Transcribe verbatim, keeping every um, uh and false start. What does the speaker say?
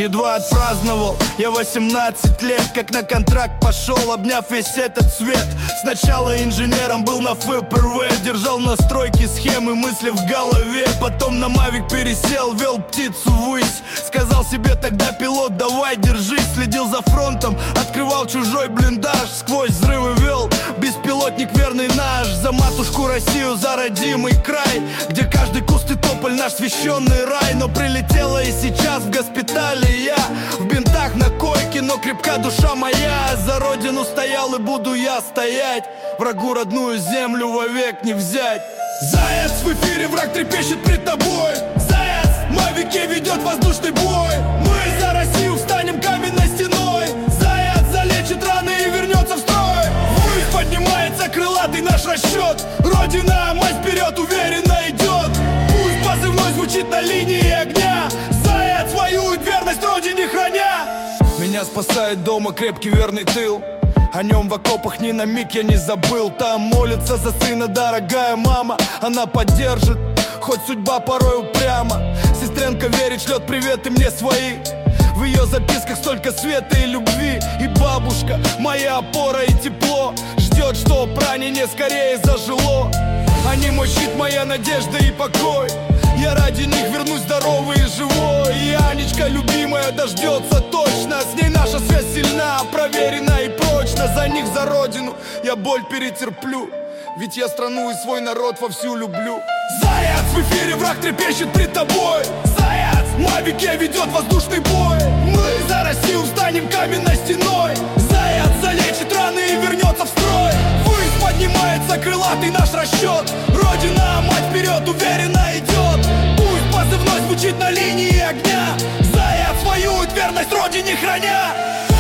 Едва отпраздновал я восемнадцать лет, как на контракт пошел, обняв весь этот свет. Сначала инженером был на эф пэ вэ, держал на стройке схемы, мысли в голове. Потом на Мавик пересел, вел птицу ввысь. Сказал себе тогда: пилот, давай держись. Следил за фронтом, открывал чужой блиндаж, сквозь взрывы вел беспилотник верный наш. За матушку Россию, за родимый край, где каждый куст и тополь наш священный рай. Но прилетела и сейчас в госпитале я, в бинтах на койке, но крепка душа моя. За родину стоял и буду я стоять, врагу родную землю вовек не взять. Заяц в эфире, враг трепещет пред тобой. Заяц в Мавике ведет воздушный бой. Мы за Россию встанем каменной стеной. Заяц залечит раны и вернется в строй. Ввысь поднимается крылатый наш расчет. Родина, мать вперед уверенно идет. Пусть позывной звучит на линии огня. Заяц воюет, верность родине храня. Меня спасает дома крепкий верный тыл. О нем в окопах ни на миг я не забыл. Там молится за сына дорогая мама. Она поддержит, хоть судьба порой упряма. Сестренка верит, шлет приветы мне свои. В ее записках столько света и любви. И бабушка, моя опора и тепло, ждет, что ранение скорее зажило. Они мой щит, моя надежда и покой. Я ради них вернусь здоровый и живой. И Анечка любимая дождется точно. С ней наша связь сильна, проверена и прочна. За них, за родину я боль перетерплю, ведь я страну и свой народ вовсю люблю. Заяц в эфире, враг трепещет пред тобой. Заяц в Мавике ведет воздушный бой. Мы за Россию встанем каменной стеной. Заяц залечит раны и вернется в строй. Ввысь поднимается крылатый наш расчет. Родина, мать вперед уверенно идет. Пусть позывной звучит на линии огня. Заяц воюет, верность родине храня.